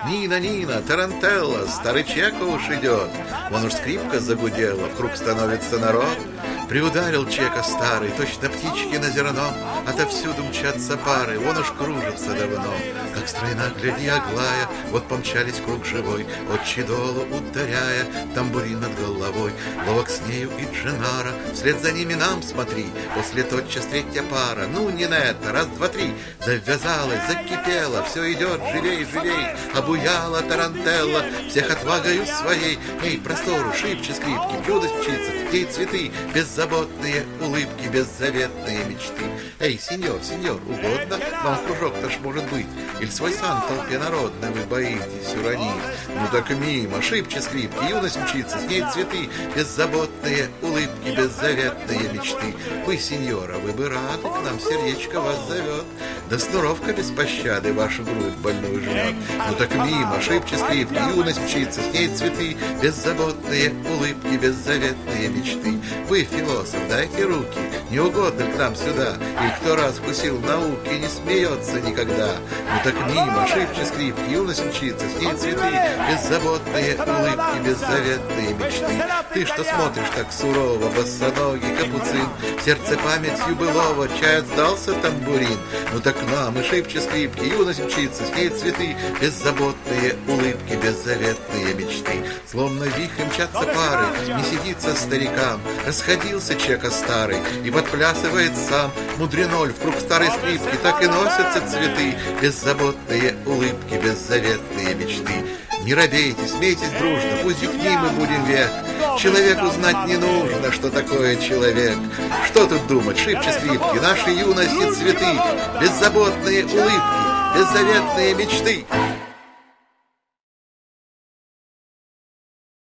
Нина, Нина, тарантелла, старый Чеко уж идет. Вон уж скрипка загудела, в круг становится народ. Приударил Чеко старый, точно птички на зерно. Отовсюду мчатся пары, вон уж кружатся давно. Как стройна, гляди, Аглая, вот помчались в круг живой, отчи долу ударяя, тамбурин над головой. Ловок с нею и Дженара, вслед за ними нам смотри. После тотчас третья пара, ну не на это, раз, два, три. Завязалась, закипела, все идет, живей, живей. Обуяла тарантелла, всех отвагою своей. Эй, простору, шибче скрипки, блюда птицы, ей цветы, беззаботные улыбки, беззаветные мечты. Эй, сеньор, сеньор, угодно вам в кружок-то ж может быть? Или свой сан в толпе народной вы боитесь уронить? Ну так мимо, шибче скрипки, юность мчится, с ней цветы, беззаботные улыбки, беззаветные мечты. Вы, сеньора, вы бы рады, к нам сердечко вас зовет. Да снуровка без пощады вашу грудь больную жмет. Ну так мимо, шибче скрипки, юность мчится, с ней цветы, беззаботные улыбки, беззаветные мечты. Вы, философ, дайте руки, не угодно к нам сюда, и кто раз вкусил науки, не смеется никогда. Ну так мимо, шибче скрипки, юность мчится, с ней цветы, беззаботные улыбки, беззаветные мечты. Ты что смотришь так сурово, босоногий капуцин, в сердце памятью былого чай сдался тамбурин. Ну так нам и шибче скрипки, юность мчится, с ней цветы, беззаботные улыбки, беззаветные мечты. Словно вихрем мчатся пары, не сидится старикам. Расходился Чеко старый и подплясывает сам. Мудреноль в круг старой скрипки, так и носятся цветы, беззаботные улыбки, беззаветные мечты. Не робейте, смейтесь дружно, пусть дюхни мы будем век. Человеку знать не нужно, что такое человек. Что тут думать, шибче скрипки, наши юности цветы, беззаботные улыбки, беззаветные мечты.